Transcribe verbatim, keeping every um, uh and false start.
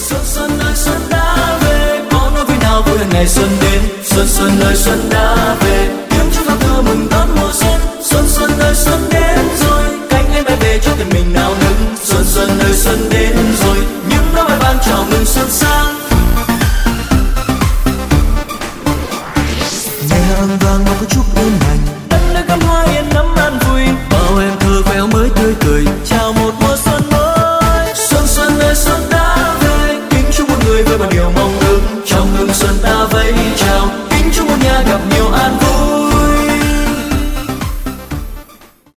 Xuân xuân ơi xuân đã về, có nói với nào vui ngày xuân đến. Xuân xuân ơi xuân đã về.